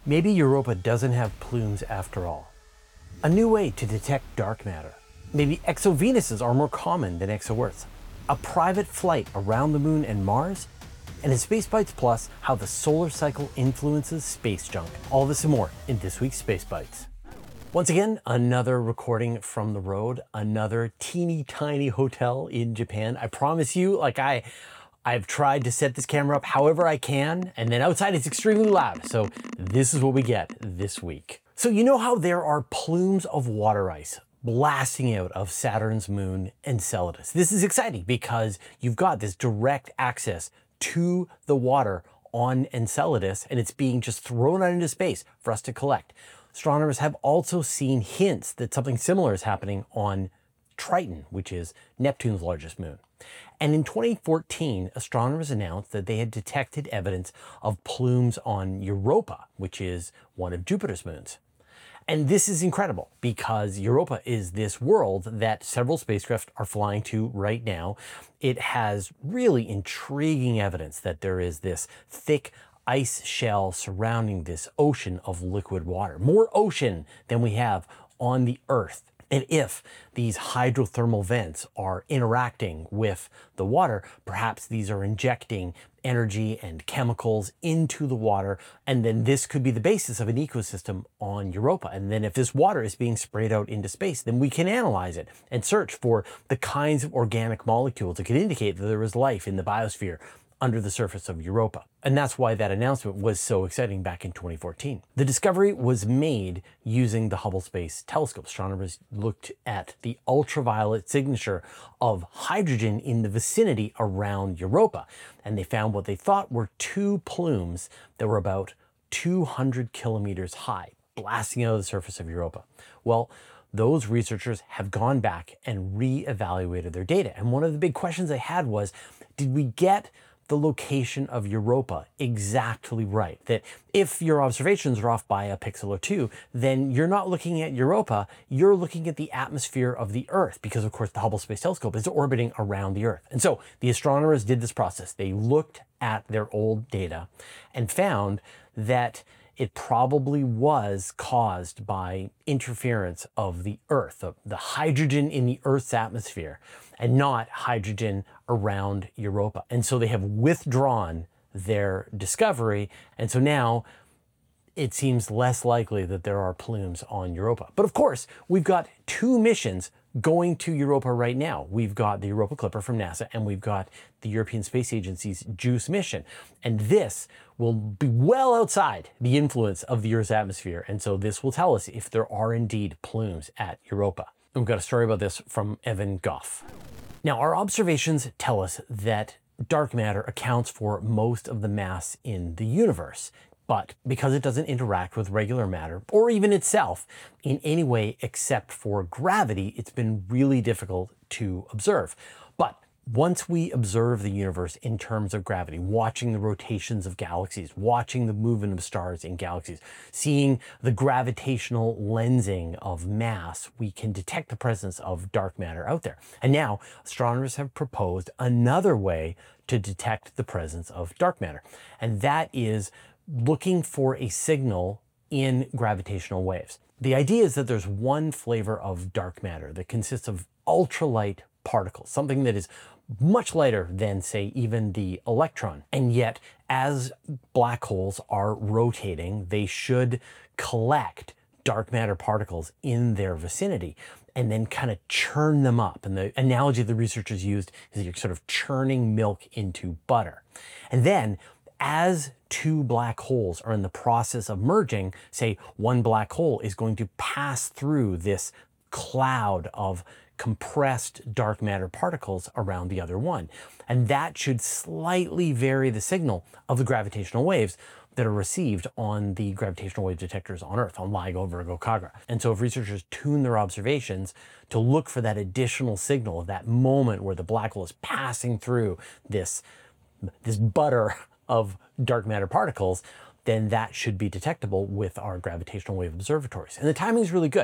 Maybe Europa doesn't have plumes after all. A new way to detect dark matter. Maybe exovenuses are more common than exo-Earths. A private flight around the moon and Mars. And in Space Bites Plus, how the solar cycle influences space junk. All this and more in this week's Space Bites. Once again, another recording from the road, another teeny tiny hotel in Japan. I promise you, I've tried to set this camera up however I can, and then outside it's extremely loud. So this is what we get this week. So you know how there are plumes of water ice blasting out of Saturn's moon Enceladus. This is exciting because you've got this direct access to the water on Enceladus, and it's being just thrown out into space for us to collect. Astronomers have also seen hints that something similar is happening on Triton, which is Neptune's largest moon. And in 2014, astronomers announced that they had detected evidence of plumes on Europa, which is one of Jupiter's moons. And this is incredible because Europa is this world that several spacecraft are flying to right now. It has really intriguing evidence that there is this thick ice shell surrounding this ocean of liquid water, more ocean than we have on the Earth. And if these hydrothermal vents are interacting with the water, perhaps these are injecting energy and chemicals into the water, and then this could be the basis of an ecosystem on Europa. And then if this water is being sprayed out into space, then we can analyze it and search for the kinds of organic molecules that could indicate that there is life in the biosphere under the surface of Europa. And that's why that announcement was so exciting back in 2014. The discovery was made using the Hubble Space Telescope. Astronomers looked at the ultraviolet signature of hydrogen in the vicinity around Europa, and they found what they thought were two plumes that were about 200 kilometers high, blasting out of the surface of Europa. Well, those researchers have gone back and re-evaluated their data. And one of the big questions they had was, did we get the location of Europa exactly right? That if your observations are off by a pixel or two, then you're not looking at Europa, you're looking at the atmosphere of the Earth, because of course the Hubble Space Telescope is orbiting around the Earth. And so the astronomers did this process. They looked at their old data and found that it probably was caused by interference of the Earth, the hydrogen in the Earth's atmosphere, and not hydrogen around Europa. And so they have withdrawn their discovery, and so now it seems less likely that there are plumes on Europa. But of course, we've got two missions going to Europa right now. We've got the Europa Clipper from NASA, and we've got the European Space Agency's JUICE mission. And this will be well outside the influence of the Earth's atmosphere. And so this will tell us if there are indeed plumes at Europa. And we've got a story about this from Evan Goff. Now, our observations tell us that dark matter accounts for most of the mass in the universe. But because it doesn't interact with regular matter, or even itself, in any way except for gravity, it's been really difficult to observe. But once we observe the universe in terms of gravity, watching the rotations of galaxies, watching the movement of stars in galaxies, seeing the gravitational lensing of mass, we can detect the presence of dark matter out there. And now astronomers have proposed another way to detect the presence of dark matter, and that is looking for a signal in gravitational waves. The idea is that there's one flavor of dark matter that consists of ultralight particles, something that is much lighter than, say, even the electron. And yet, as black holes are rotating, they should collect dark matter particles in their vicinity and then kind of churn them up. And the analogy the researchers used is you're sort of churning milk into butter. And then as two black holes are in the process of merging, say one black hole is going to pass through this cloud of compressed dark matter particles around the other one. And that should slightly vary the signal of the gravitational waves that are received on the gravitational wave detectors on Earth, on LIGO, Virgo, Kagra. And so if researchers tune their observations to look for that additional signal of that moment where the black hole is passing through this butter of dark matter particles, then that should be detectable with our gravitational wave observatories. And the timing is really good.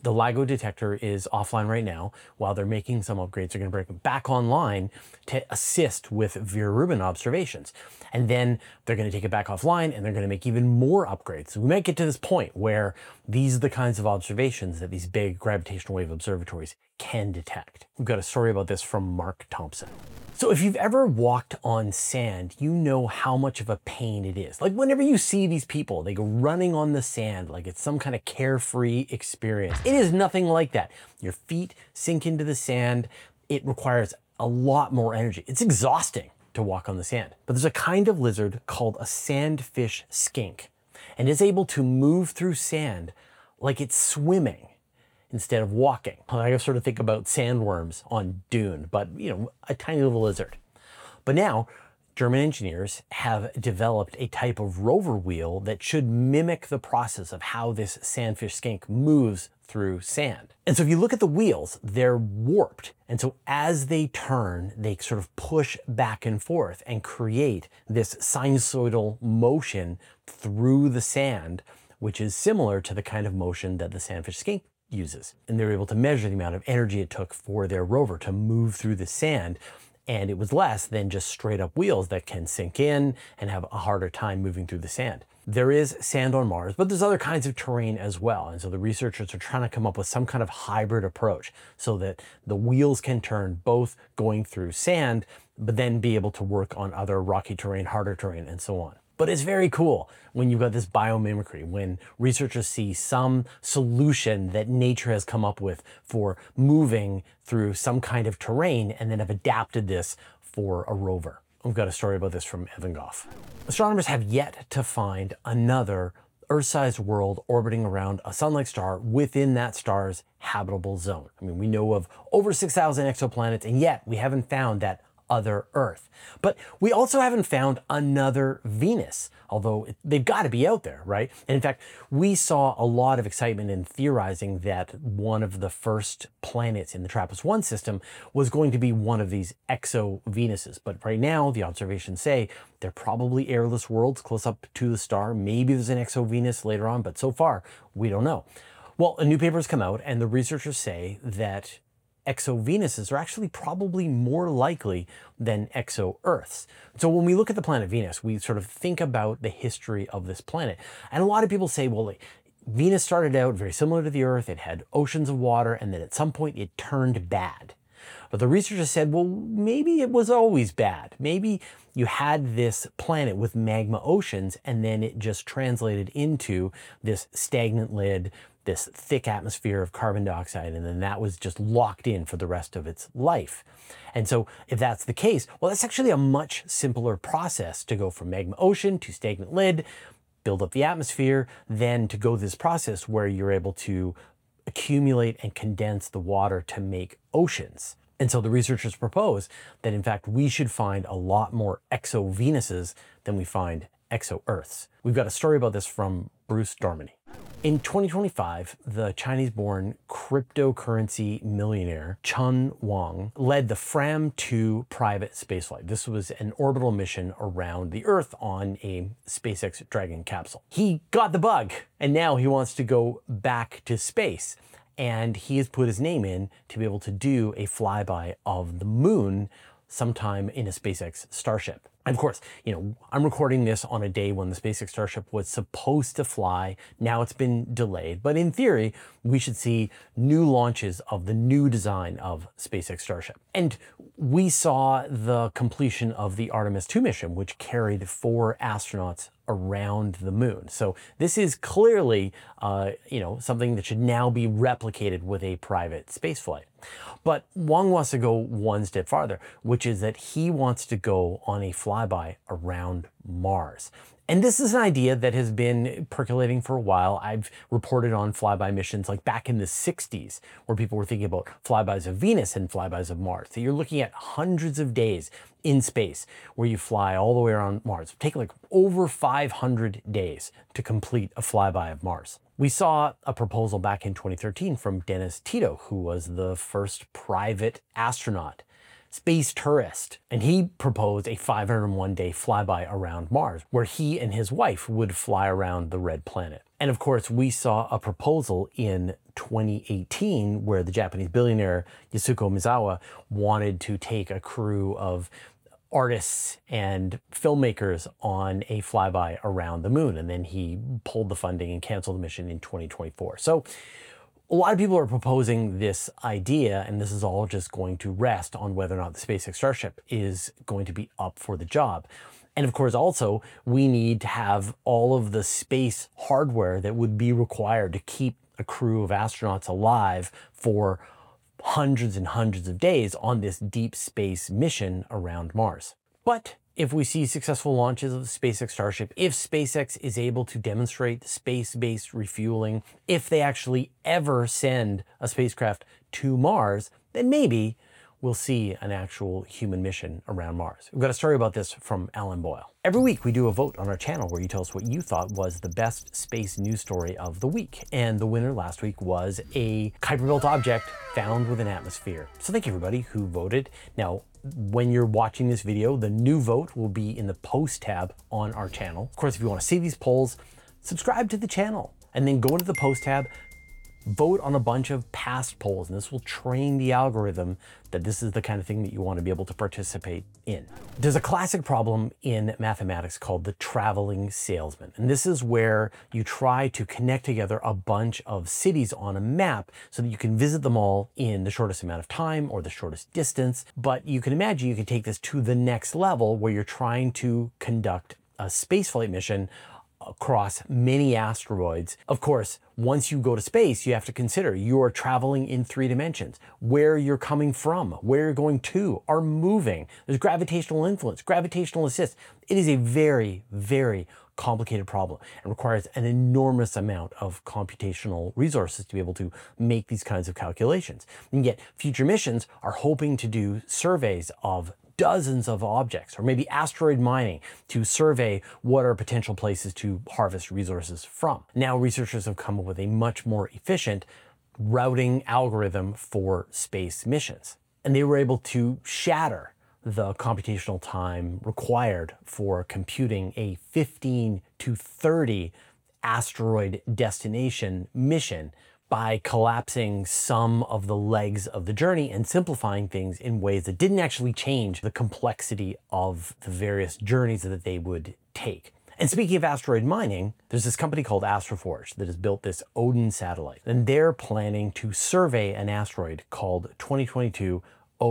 The LIGO detector is offline right now. While they're making some upgrades, they're going to bring it back online to assist with Vera Rubin observations. And then they're going to take it back offline and they're going to make even more upgrades. So we might get to this point where these are the kinds of observations that these big gravitational wave observatories can detect. We've got a story about this from Mark Thompson. So if you've ever walked on sand, you know how much of a pain it is. Like whenever you see these people, they go running on the sand like it's some kind of carefree experience. It is nothing like that. Your feet sink into the sand. It requires a lot more energy. It's exhausting to walk on the sand. But there's a kind of lizard called a sandfish skink, and it's able to move through sand like it's swimming instead of walking. I sort of think about sandworms on Dune, but a tiny little lizard. But now, German engineers have developed a type of rover wheel that should mimic the process of how this sandfish skink moves through sand. And so if you look at the wheels, they're warped. And so as they turn, they sort of push back and forth and create this sinusoidal motion through the sand, which is similar to the kind of motion that the sandfish skink uses. And they were able to measure the amount of energy it took for their rover to move through the sand. And it was less than just straight up wheels that can sink in and have a harder time moving through the sand. There is sand on Mars, but there's other kinds of terrain as well. And so the researchers are trying to come up with some kind of hybrid approach so that the wheels can turn both going through sand, but then be able to work on other rocky terrain, harder terrain, and so on. But it's very cool when you've got this biomimicry, when researchers see some solution that nature has come up with for moving through some kind of terrain and then have adapted this for a rover. We've got a story about this from Evan Goff. Astronomers have yet to find another Earth-sized world orbiting around a sun-like star within that star's habitable zone. I mean, we know of over 6,000 exoplanets, and yet we haven't found that other Earth. But we also haven't found another Venus, although they've got to be out there, right? And in fact, we saw a lot of excitement in theorizing that one of the first planets in the TRAPPIST-1 system was going to be one of these exo-Venuses. But right now, the observations say they're probably airless worlds close up to the star. Maybe there's an exo-Venus later on, but so far, we don't know. Well, a new paper has come out, and the researchers say that exo-Venuses are actually probably more likely than exo-Earths. So when we look at the planet Venus, we sort of think about the history of this planet. And a lot of people say, well, Venus started out very similar to the Earth. It had oceans of water, and then at some point it turned bad. But the researchers said, well, maybe it was always bad. Maybe you had this planet with magma oceans, and then it just translated into this stagnant lid, this thick atmosphere of carbon dioxide, and then that was just locked in for the rest of its life. And so if that's the case, well, that's actually a much simpler process to go from magma ocean to stagnant lid, build up the atmosphere, then to go this process where you're able to accumulate and condense the water to make oceans. And so the researchers propose that in fact we should find a lot more exo-Venuses than we find exo-Earths. We've got a story about this from Bruce Dorminey. In 2025, the Chinese-born cryptocurrency millionaire Chun Wang led the Fram 2 private spaceflight. This was an orbital mission around the Earth on a SpaceX Dragon capsule. He got the bug, and now he wants to go back to space. And he has put his name in to be able to do a flyby of the moon sometime in a SpaceX Starship. And of course, I'm recording this on a day when the SpaceX Starship was supposed to fly. Now it's been delayed, but in theory, we should see new launches of the new design of SpaceX Starship. And we saw the completion of the Artemis 2 mission, which carried 4 astronauts around the moon. So this is clearly, something that should now be replicated with a private spaceflight. But Wang wants to go one step farther, which is that he wants to go on a flyby around Mars. And this is an idea that has been percolating for a while. I've reported on flyby missions like back in the 60s, where people were thinking about flybys of Venus and flybys of Mars. So you're looking at hundreds of days in space where you fly all the way around Mars. It would take like over 500 days to complete a flyby of Mars. We saw a proposal back in 2013 from Dennis Tito, who was the first private astronaut Space Tourist, and he proposed a 501-day flyby around Mars, where he and his wife would fly around the red planet. And of course, we saw a proposal in 2018 where the Japanese billionaire Yasuko Misawa wanted to take a crew of artists and filmmakers on a flyby around the moon, and then he pulled the funding and canceled the mission in 2024. So a lot of people are proposing this idea, and this is all just going to rest on whether or not the SpaceX Starship is going to be up for the job. And of course, also, we need to have all of the space hardware that would be required to keep a crew of astronauts alive for hundreds and hundreds of days on this deep space mission around Mars. But if we see successful launches of the SpaceX Starship, if SpaceX is able to demonstrate space-based refueling, if they actually ever send a spacecraft to Mars, then maybe we'll see an actual human mission around Mars. We've got a story about this from Alan Boyle. Every week we do a vote on our channel where you tell us what you thought was the best space news story of the week. And the winner last week was a Kuiper Belt object found with an atmosphere. So thank you everybody who voted. Now, when you're watching this video, the new vote will be in the post tab on our channel. Of course, if you want to see these polls, subscribe to the channel and then go into the post tab, vote on a bunch of past polls, and this will train the algorithm that this is the kind of thing that you want to be able to participate in. There's a classic problem in mathematics called the traveling salesman. And this is where you try to connect together a bunch of cities on a map so that you can visit them all in the shortest amount of time or the shortest distance. But you can imagine you can take this to the next level where you're trying to conduct a spaceflight mission across many asteroids. Of course, once you go to space, you have to consider you are traveling in 3 dimensions. Where you're coming from, where you're going to, are moving. There's gravitational influence, gravitational assist. It is a very, very complicated problem and requires an enormous amount of computational resources to be able to make these kinds of calculations. And yet, future missions are hoping to do surveys of dozens of objects, or maybe asteroid mining to survey what are potential places to harvest resources from. Now researchers have come up with a much more efficient routing algorithm for space missions. And they were able to shatter the computational time required for computing a 15 to 30 asteroid destination mission by collapsing some of the legs of the journey and simplifying things in ways that didn't actually change the complexity of the various journeys that they would take. And speaking of asteroid mining, there's this company called Astroforge that has built this Odin satellite, and they're planning to survey an asteroid called 2022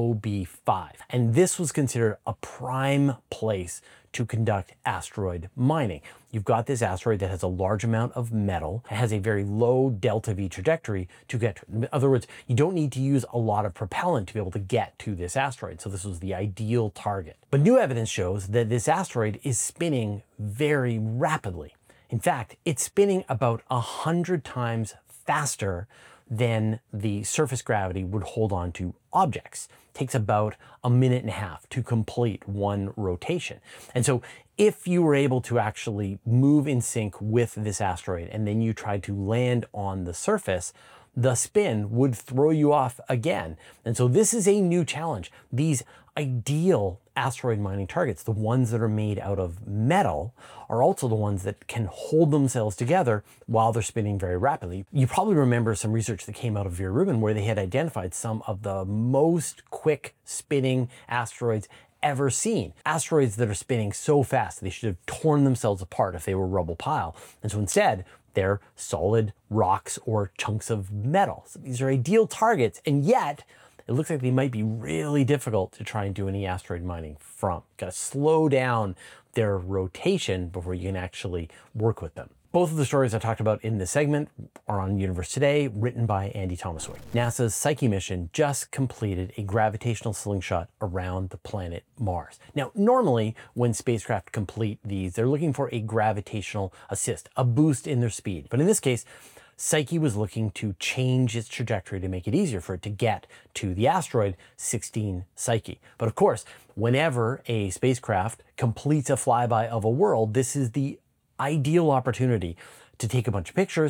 OB5. And this was considered a prime place to conduct asteroid mining. You've got this asteroid that has a large amount of metal, it has a very low delta V trajectory to get to it. In other words, you don't need to use a lot of propellant to be able to get to this asteroid. So this was the ideal target. But new evidence shows that this asteroid is spinning very rapidly. In fact, it's spinning about 100 times faster than the surface gravity would hold on to objects. It takes about 1.5 minutes to complete one rotation. And so if you were able to actually move in sync with this asteroid and then you tried to land on the surface, the spin would throw you off again. And so this is a new challenge. These ideal asteroid mining targets, the ones that are made out of metal, are also the ones that can hold themselves together while they're spinning very rapidly. You probably remember some research that came out of Vera Rubin where they had identified some of the most quick spinning asteroids ever seen. Asteroids that are spinning so fast they should have torn themselves apart if they were a rubble pile. And so instead, they're solid rocks or chunks of metal. So these are ideal targets, and yet it looks like they might be really difficult to try and do any asteroid mining from. Got to slow down their rotation before you can actually work with them. Both of the stories I talked about in this segment are on Universe Today, written by Andy Thomaswick. NASA's Psyche mission just completed a gravitational slingshot around the planet Mars. Now, normally when spacecraft complete these, they're looking for a gravitational assist, a boost in their speed. But in this case, Psyche was looking to change its trajectory to make it easier for it to get to the asteroid 16 Psyche. But of course, whenever a spacecraft completes a flyby of a world, this is the ideal opportunity to take a bunch of pictures,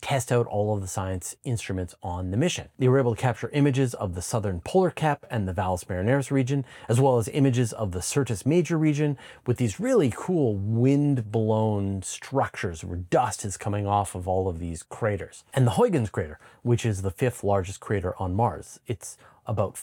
test out all of the science instruments on the mission. They were able to capture images of the southern polar cap and the Valles Marineris region, as well as images of the Syrtis Major region with these really cool wind-blown structures where dust is coming off of all of these craters. And the Huygens crater, which is the 5th largest crater on Mars. It's about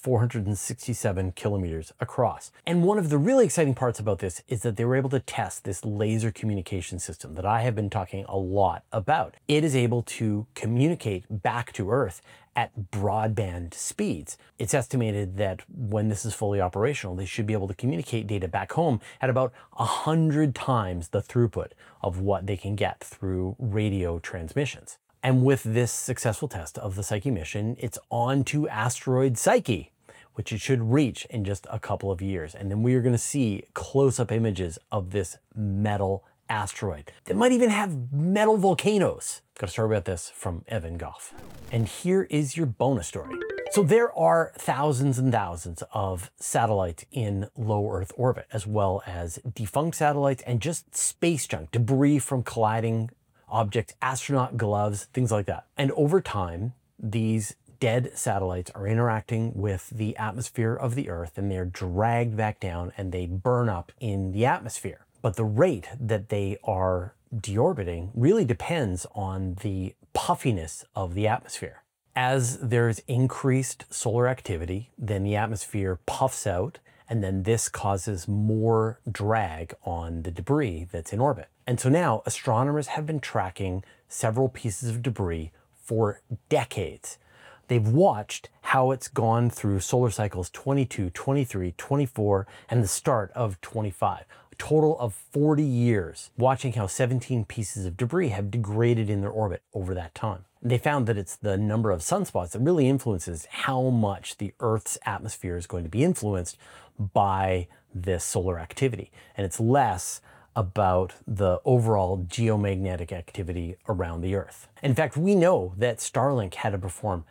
467 kilometers across. And one of the really exciting parts about this is that they were able to test this laser communication system that I have been talking a lot about. It is able to communicate back to Earth at broadband speeds. It's estimated that when this is fully operational, they should be able to communicate data back home at about 100 times the throughput of what they can get through radio transmissions. And with this successful test of the Psyche mission, it's on to asteroid Psyche, which it should reach in just a couple of years. And then we are going to see close-up images of this metal asteroid that might even have metal volcanoes. Got a story about this from Evan Goff. And here is your bonus story. So there are thousands and thousands of satellites in low Earth orbit, as well as defunct satellites and just space junk, debris from colliding objects, astronaut gloves, things like that. And over time, these dead satellites are interacting with the atmosphere of the Earth, and they're dragged back down and they burn up in the atmosphere. But the rate that they are deorbiting really depends on the puffiness of the atmosphere. As there's increased solar activity, then the atmosphere puffs out, and then this causes more drag on the debris that's in orbit. And so now astronomers have been tracking several pieces of debris for decades. They've watched how it's gone through solar cycles 22, 23, 24, and the start of 25. A total of 40 years, watching how 17 pieces of debris have degraded in their orbit over that time. They found that it's the number of sunspots that really influences how much the Earth's atmosphere is going to be influenced by this solar activity. And it's less about the overall geomagnetic activity around the Earth. In fact, we know that Starlink had to perform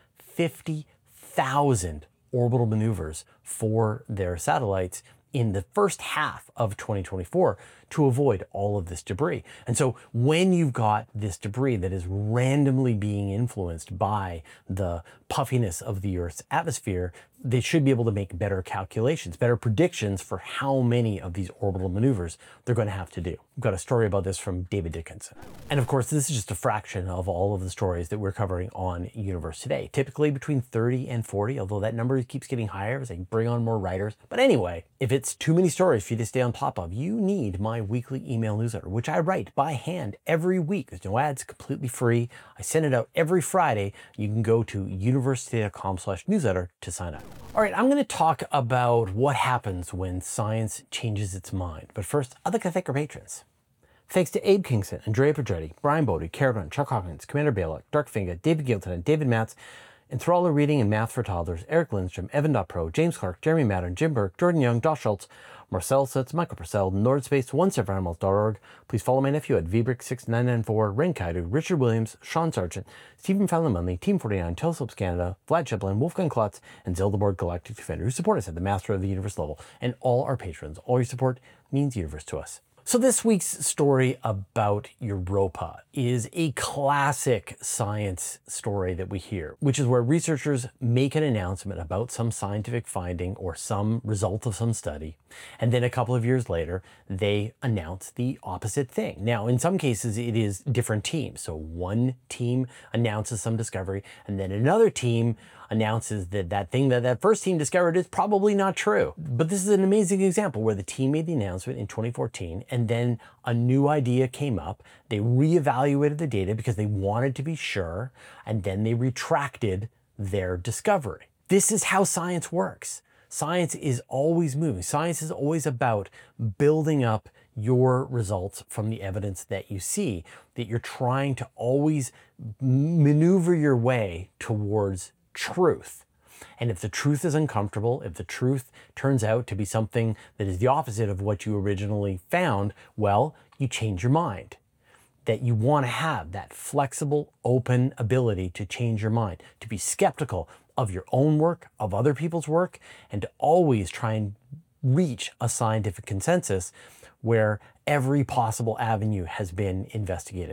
50,000 orbital maneuvers for their satellites in the first half of 2024 to avoid all of this debris. And so when you've got this debris that is randomly being influenced by the puffiness of the Earth's atmosphere, they should be able to make better calculations, better predictions for how many of these orbital maneuvers they're going to have to do. We've got a story about this from David Dickinson. And of course, this is just a fraction of all of the stories that we're covering on Universe Today. Typically between 30 and 40, although that number keeps getting higher as they bring on more writers. But anyway, if it's too many stories for you to stay on top of, you need my weekly email newsletter, which I write by hand every week. There's no ads, completely free. I send it out every Friday. You can go to universetoday.com/newsletter to sign up. All right, I'm going to talk about what happens when science changes its mind. But first, I'd like to thank our patrons. Thanks to Abe Kingston, Andrea Pedretti, Brian Bodie, Caradon, Chuck Hawkins, Commander Baylock, Dark Finga, David Gilton, and David Matz, Enthralla Reading and Math for Toddlers, Eric Lindstrom, Evan.pro, James Clark, Jeremy Mattern, Jim Burke, Jordan Young, Josh Schultz, Marcel Sutz, Michael Purcell, Nordspace, OneStepForAnimals.org. Please follow my nephew at Vbrick6994, Ren Kaidu, Richard Williams, Sean Sargent, Stephen Fallon-Munley, Team 49, Telescopes Canada, Vlad Cheplin, Wolfgang Klotz, and Zeldaborg Galactic Defender, who support us at the Master of the Universe level, and all our patrons. All your support means universe to us. So this week's story about Europa is a classic science story that we hear, which is where researchers make an announcement about some scientific finding or some result of some study, and then a couple of years later, they announce the opposite thing. Now, in some cases, it is different teams. So one team announces some discovery, and then another team announces that that thing that first team discovered is probably not true. But this is an amazing example where the team made the announcement in 2014, and then a new idea came up. They reevaluated the data because they wanted to be sure, and then they retracted their discovery. This is how science works. Science is always moving. Science is always about building up your results from the evidence that you see, that you're trying to always maneuver your way towards truth. And if the truth is uncomfortable, if the truth turns out to be something that is the opposite of what you originally found, well, you change your mind. That you want to have that flexible, open ability to change your mind, to be skeptical of your own work, of other people's work, and to always try and reach a scientific consensus where every possible avenue has been investigated.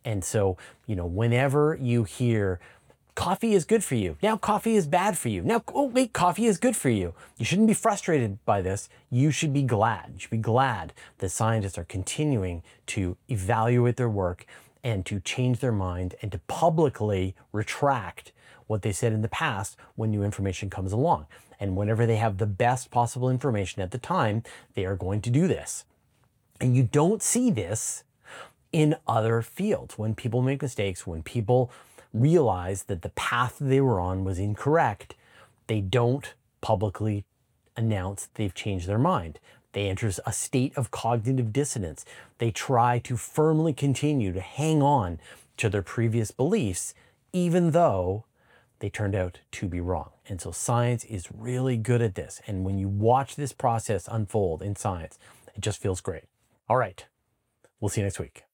And so, whenever you hear coffee is good for you, now coffee is bad for you, now, oh wait, coffee is good for you, you shouldn't be frustrated by this. You should be glad. You should be glad that scientists are continuing to evaluate their work and to change their mind and to publicly retract what they said in the past when new information comes along. And whenever they have the best possible information at the time, they are going to do this. And you don't see this in other fields. When people make mistakes, when people realize that the path they were on was incorrect, they don't publicly announce they've changed their mind. They enter a state of cognitive dissonance. They try to firmly continue to hang on to their previous beliefs, even though they turned out to be wrong. And so science is really good at this. And when you watch this process unfold in science, it just feels great. All right, we'll see you next week.